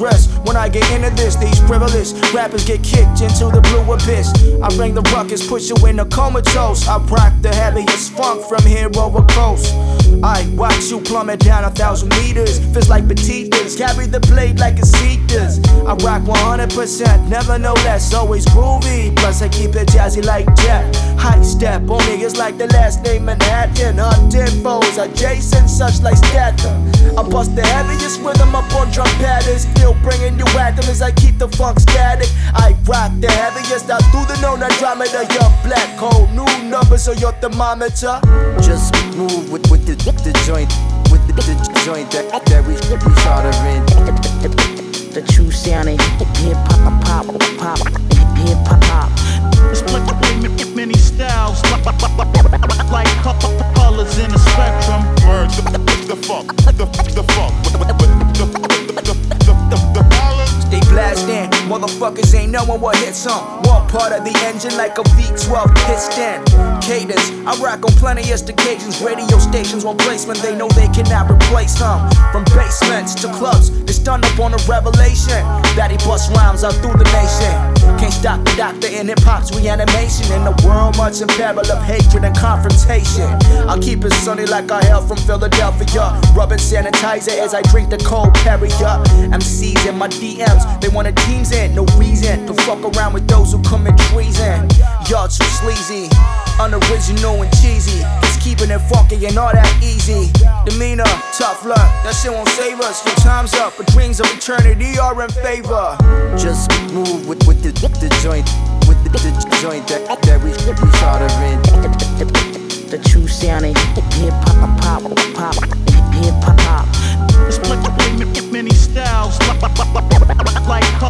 progress. When I get into this, these privileged rappers get kicked into the blue abyss. I bring the ruckus, push you in a comatose. I rock the heaviest funk from here over coast. I watch you plummet down 1,000 meters. Feels like petitas, carry the blade like a Cetus. I rock 100%, never no less, always groovy. Plus I keep it jazzy like Jack. High step on niggas like the last name Manhattan. Hunting foes, adjacent such like Statham. I bust the heaviest rhythm up on drum patterns. Still bringing you at them as I keep the funk static. I rock the heaviest out through the known Andromeda. Young black hole, new numbers on your thermometer. Just move with the joint, with the joint that we soldering. The true sound of hip hop, hip hop. Split many styles, like colors in the spectrum. Words, the funk, the balance. Stay blasting, motherfuckers ain't knowing what hits on. One part of the engine like a V12 piston. Cadence, I rock on plenty of occasions. Radio stations want placement, they know they cannot replace them. From basements to clubs, they stun up on a revelation that he bust rhymes out through the nation. Can't stop the doctor in hip-hop's reanimation. In a world much in peril of hatred and confrontation, I'll keep it sunny like I hail from Philadelphia. Rubbing sanitizer as I drink the cold Perrier. MCs in my DMs, they wanted teams in. No reason to fuck around with those who commit treason. Y'all too sleazy, unoriginal and cheesy. Just keeping it funky and all that easy. Demeanor, tough luck, that shit won't save us. Your time's up, but dreams of eternity are in favor. Just move with the joint, with the joint that we soldering. The true sound of hip hop, hip hop. Split many styles, like